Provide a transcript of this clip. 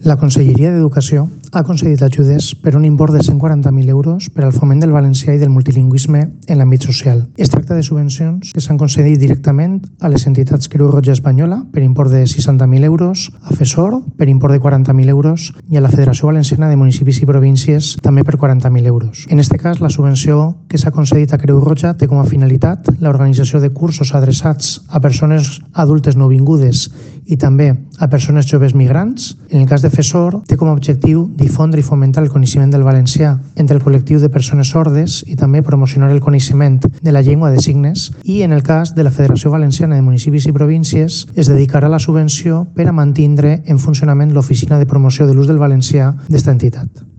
La Conselleria d'Educació ha concedit ajudes per un import de 140.000 euros per al foment del valencià i del multilingüisme en l'àmbit social. Es tracta de subvencions que s'han concedit directament a les entitats Creu Roja Espanyola per import de 60.000 euros, a FESOR per import de 40.000 euros i a la Federació Valenciana de Municipis i Províncies també per 40.000 euros. En aquest cas, la subvenció que s'ha concedit a Creu Roja té com a finalitat l'organització de cursos adreçats a persones adultes nouvingudes i també a persones joves migrants. En el cas de FESOR, té com a objectiu difondre i fomentar el coneixement del valencià entre el col·lectiu de persones sordes i també promocionar el coneixement de la llengua de signes. I en el cas de la Federació Valenciana de Municipis i Províncies, es dedicarà la subvenció per a mantindre en funcionament l'Oficina de Promoció de l'Ús del Valencià d'esta entitat.